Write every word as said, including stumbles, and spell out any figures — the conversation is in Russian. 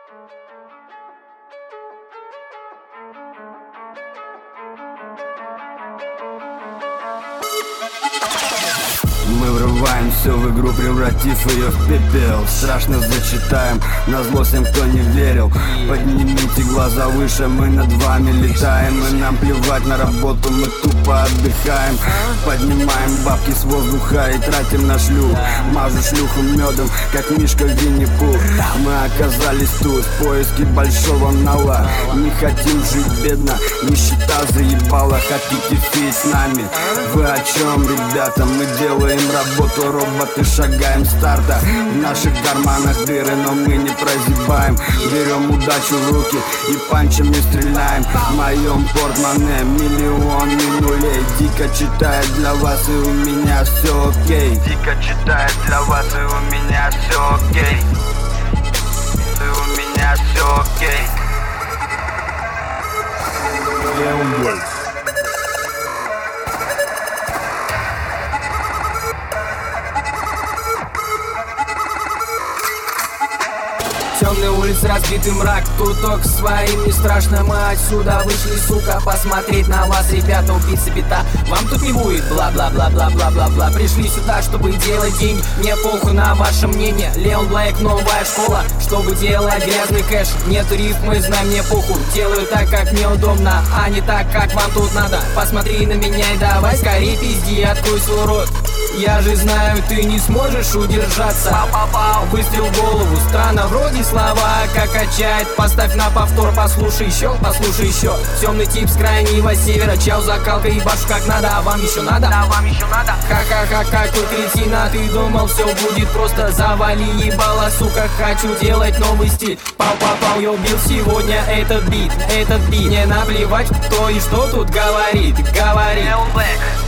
Мы врываемся в игру, превратив ее в пепел. Страшно зачитаем, назло всем, кто не верил. Поднимите глаза выше, мы над вами летаем. И нам плевать на работу, мы тупо отдыхаем. Поднимаем бабки с воздуха и тратим на шлюх. Мажу шлюху медом, как Мишка Винни-Пух. Мы оказались тут в поиске большого нала. Не хотим жить бедно, нищета заебала. Хотите фить с нами? Вы о чем, ребята? Мы делаем работу, роботы, шагаем старта. В наших карманах дыры, но мы не прозябаем. Берем удачу в руки и панчами стреляем. В моем портмоне миллион и нулей. Дико читает для вас, и у меня все окей. Дико читает для вас, и у меня все окей. И у меня все окей. Темные улицы, разбитый мрак, тут только своим не страшно. Мы отсюда вышли, сука, посмотреть на вас, ребята, убийцы бита. Вам тут не будет бла-бла-бла-бла-бла-бла-бла. Пришли сюда, чтобы делать деньги, мне похуй на ваше мнение. Леон Блэк, новая школа, чтобы делать грязный кэш. Нет рифмы, знай, мне похуй. Делаю так, как мне удобно, а не так, как вам тут надо. Посмотри на меня и давай скорее пизди, открой свой рот. Я же знаю, ты не сможешь удержаться. Пау-пау-пау, выстрел в голову, странно, вроде слова как качает. Поставь на повтор, послушай еще, послушай еще. Темный тип с крайнего севера, чел закалка и башу как надо. А вам еще надо? Да, вам еще надо. Ха-ха-ха, какой кретина, ты думал все будет просто. Завали ебало, сука, хочу делать новый стиль. Пау-пау-пау, я убил сегодня этот бит, этот бит. Не наплевать, кто и что тут говорит, говорит.